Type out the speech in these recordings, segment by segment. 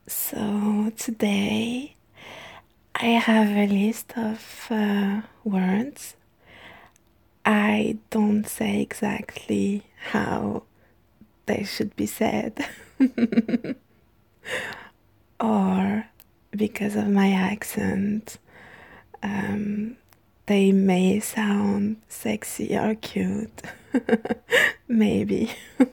So today I have a list of words. I don't say exactly how they should be said, or because of my accent, um, they may sound sexy or cute. Maybe.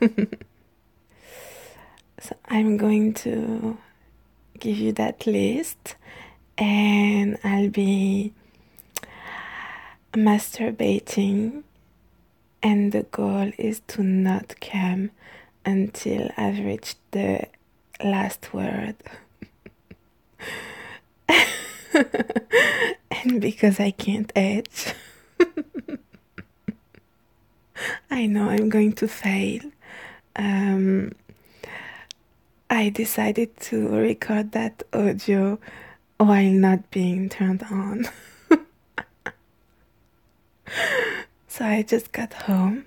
So I'm going to give you that list and I'll be masturbating, and the goal is to not come until I've reached the last word. And because I can't edge, I know I'm going to fail. Um, I decided to record that audio while not being turned on. So I just got home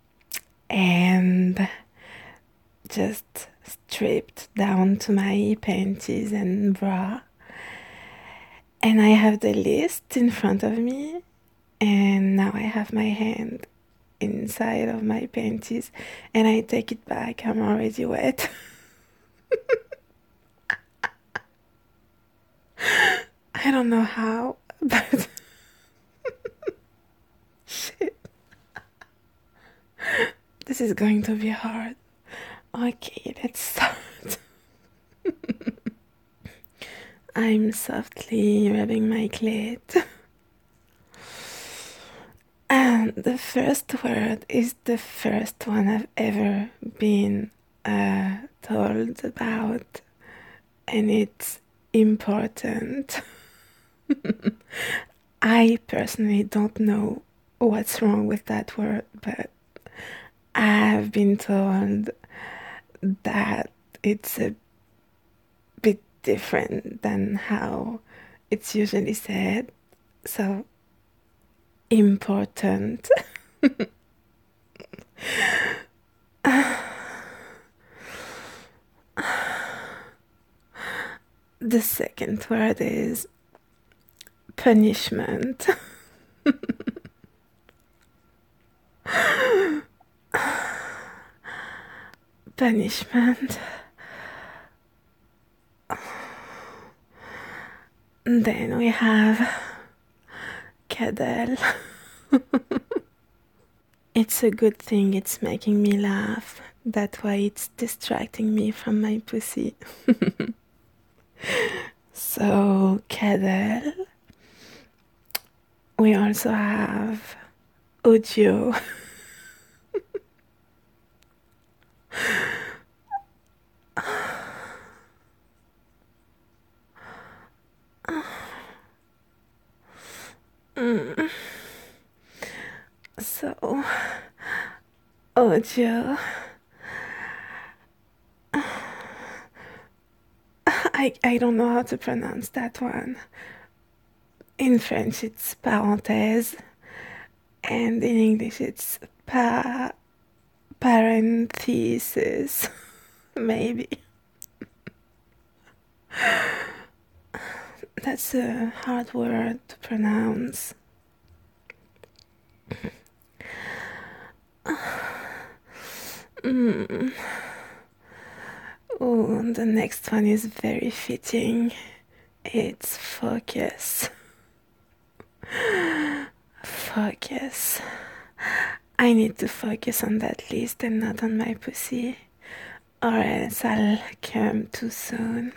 and just stripped down to my panties and bra. And I have the list in front of me, and now I have my hand inside of my panties, and I take it back. I'm already wet. I don't know how, but shit, this is going to be hard. Okay, let's start. I'm softly rubbing my clit. And the first word is the first one I've ever been told about, and it's important. I personally don't know what's wrong with that word, but I've been told that it's a bit different than how it's usually said. So, important. The second word is punishment. Punishment. Then we have cuddle. It's a good thing it's making me laugh. That's why it's distracting me from my pussy. So, cuddle. We also have audio. So, audio. I don't know how to pronounce that one. In French, it's parenthèse, and in English, it's parenthesis, maybe. That's a hard word to pronounce. Oh, the next one is very fitting. It's focus. Focus. I need to focus on that list and not on my pussy, or else I'll come too soon.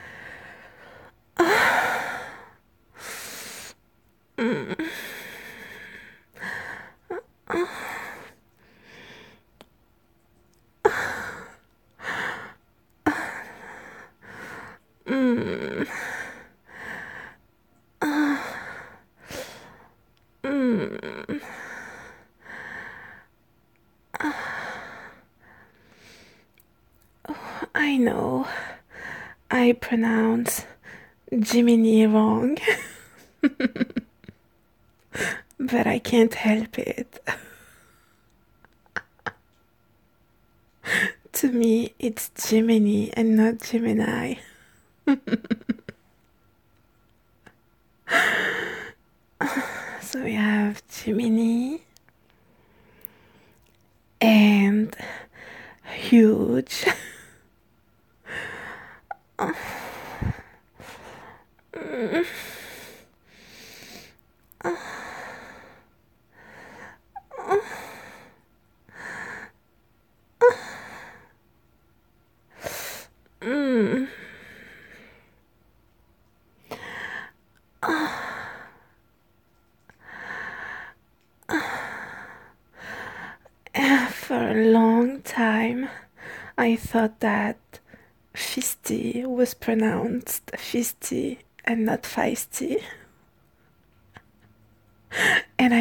I know I pronounce Jiminy wrong, but I can't help it. To me, it's Jiminy and not Gemini. So we have Jiminy and huge. For a long time, I thought that fisty was pronounced fisty and not feisty, and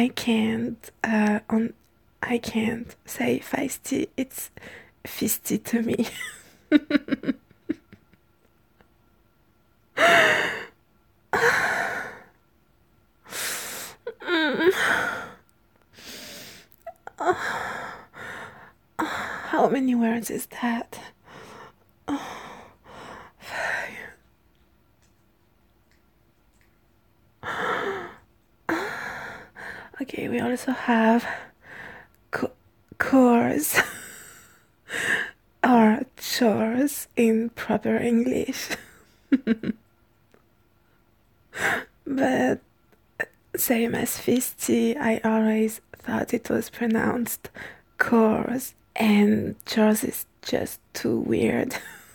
I can't say feisty. It's fisty to me. How many words is that? Okay, we also have chores or chores in proper English. But same as fisty, I always thought it was pronounced chores, and chores is just too weird.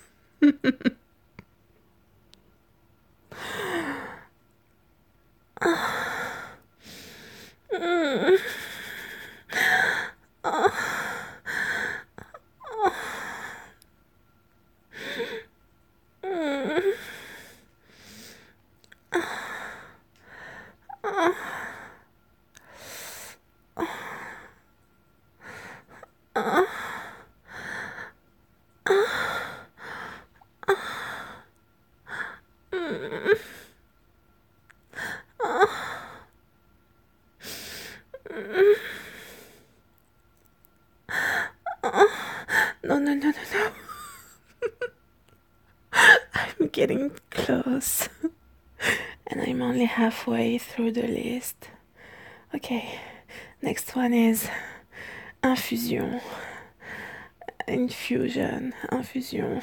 No, no, no, no, no. I'm getting close. And I'm only halfway through the list. Okay, next one is infusion. Infusion, infusion.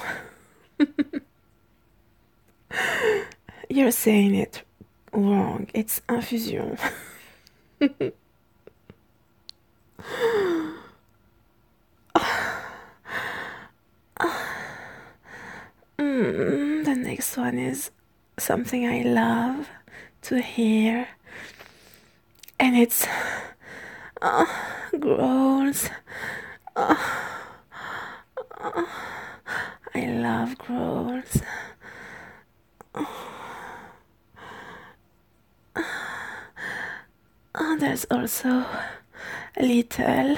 You're saying it wrong. It's infusion. The next one is something I love to hear, and it's growls. I love growls. There's also little.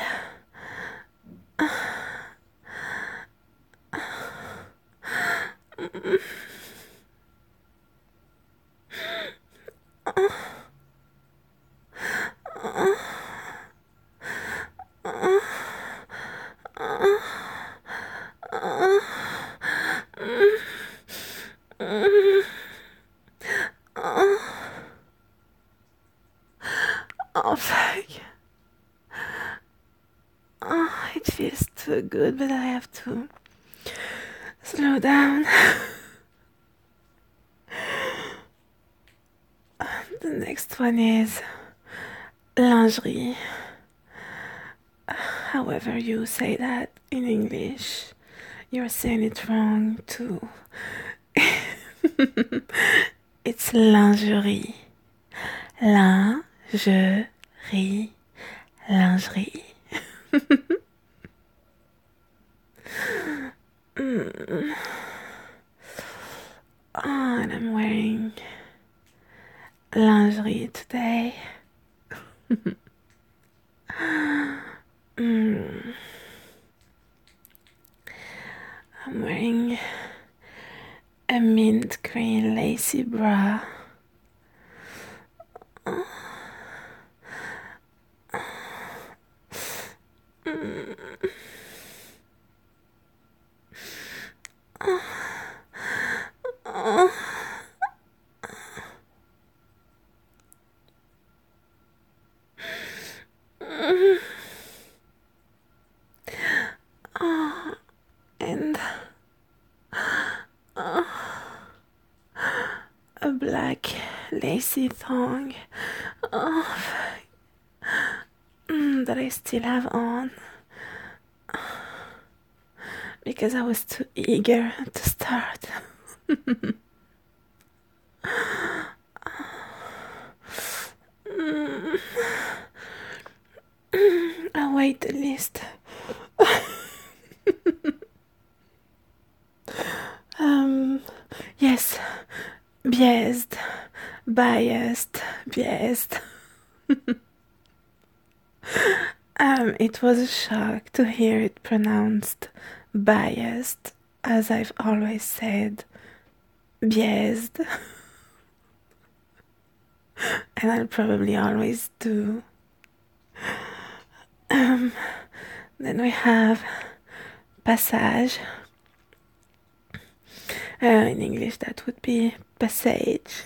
Oh, fuck. Oh, it feels too good, but I have to slow down. The next one is lingerie. However you say that in English, you're saying it wrong too. It's lingerie. Lingerie. Lingerie. Oh, and I'm wearing lingerie today. I'm wearing a mint green lacy bra. And a black lacy thong that I still have on because I was too eager to start. I'll wait the list. Yes, biased, biased. It was a shock to hear it pronounced biased, as I've always said, biased. And I'll probably always do. Then we have passage. In English, that would be passage.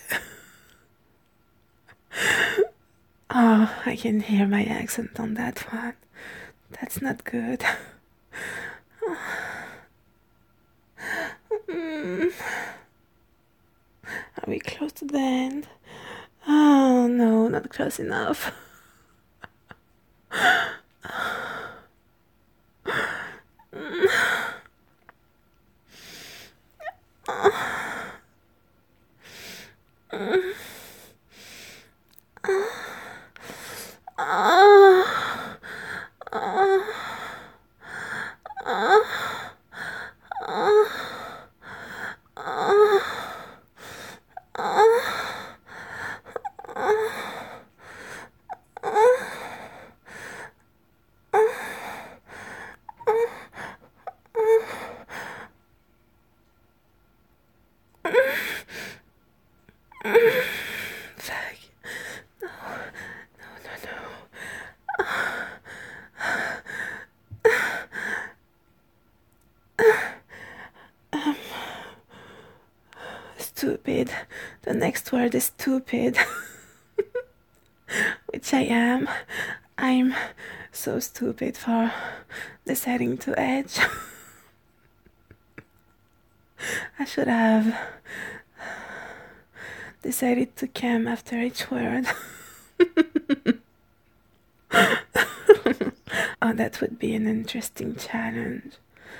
Oh, I can hear my accent on that one. That's not good. Are we close to the end? Oh no, not close enough. Fuck. No, no. Stupid. The next word is stupid. Which I am. I'm so stupid for deciding to edge. I should have decided to come after each word. Oh, that would be an interesting challenge.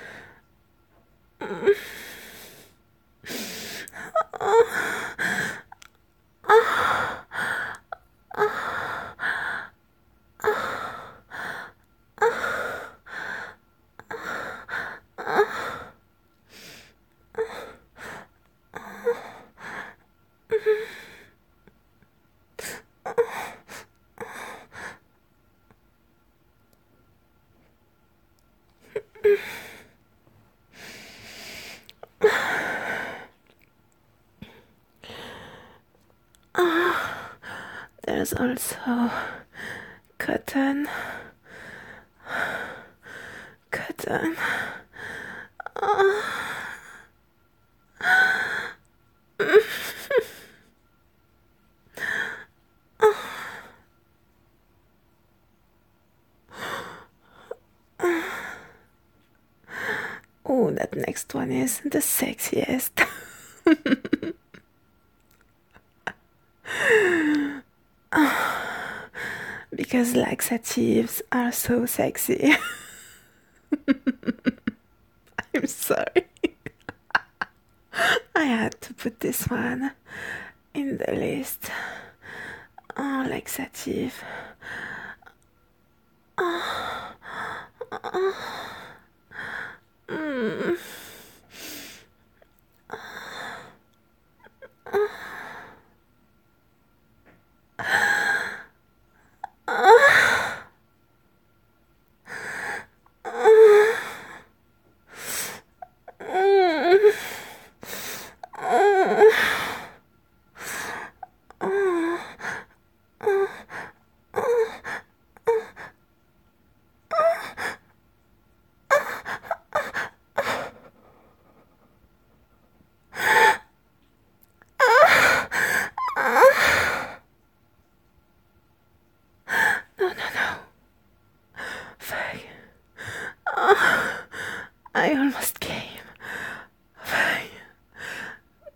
There's also cotton. Cotton. Oh, that next one is the sexiest. Because laxatives are so sexy. I'm sorry. I had to put this one in the list. Oh, laxative.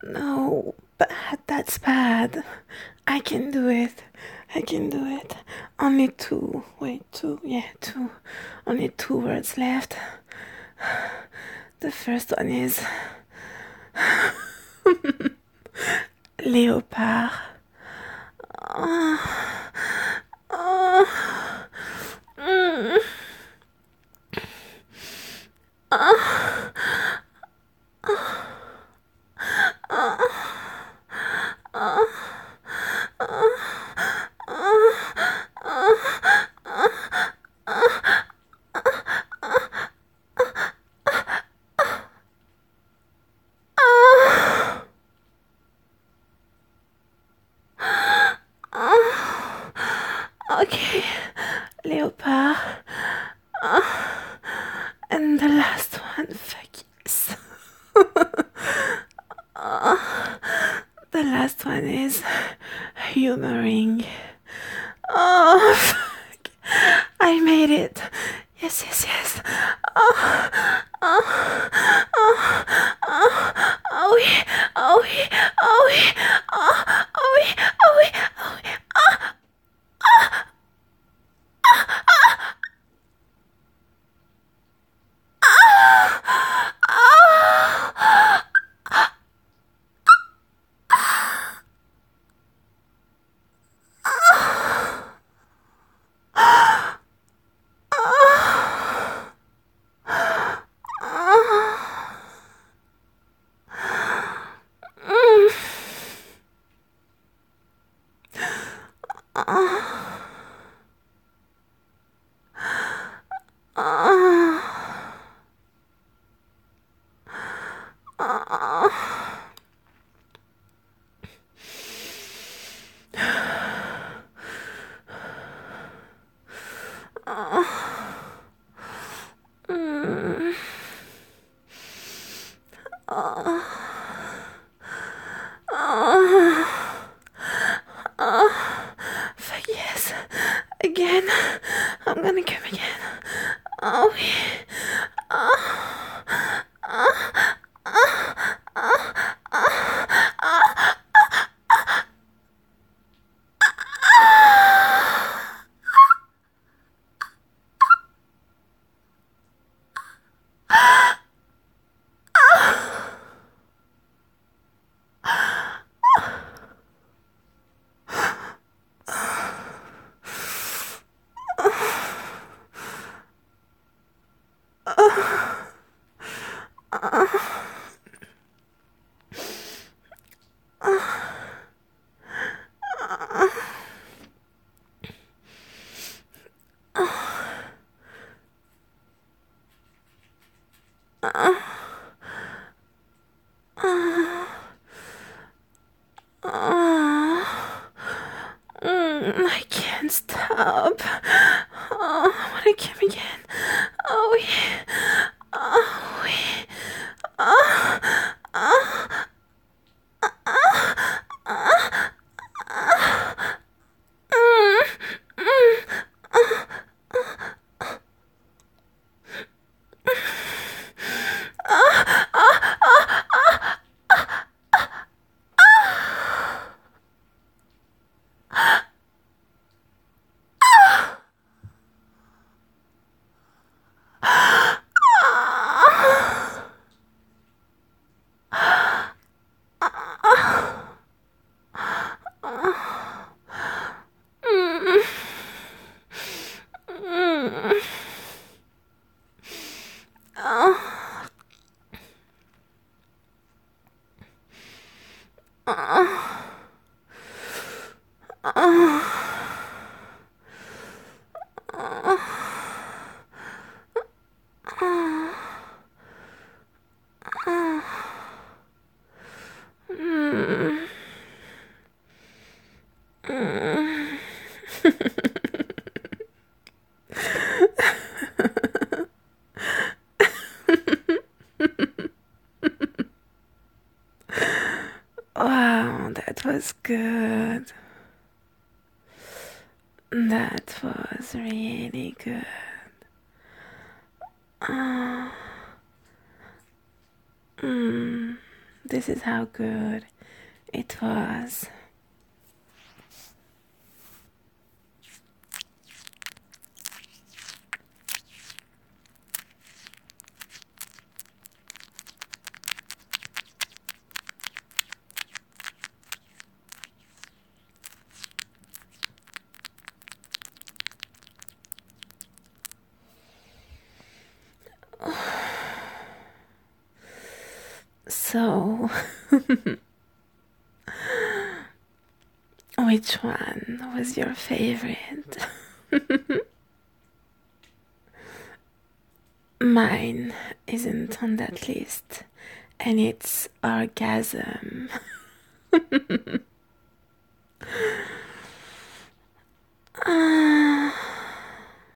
No, bad, that's bad. I can do it. I can do it. Only two. Wait, two. Yeah, two. Only two words left. The first one is Léopard. Oh, oh, mm, oh, okay, Léopard. And the last one, fuck yes. The last one is humoring. Oh, fuck. I made it. Yes, yes, yes. Oh, oh, oh, oh, oh, oui, oh, oui, oh, oui, oh, oh, oui, oh, oui, oh, oui. Fuck yes. Again. I'm gonna come again. Oh, I can't stop. Oh, I wanna come again. Oh, yeah. Oh, yeah. Oh, oh, mm, mm. Wow, that was good. That was really good. Ah, this is how good it was. So, which one was your favorite? Mine isn't on that list, and it's orgasm.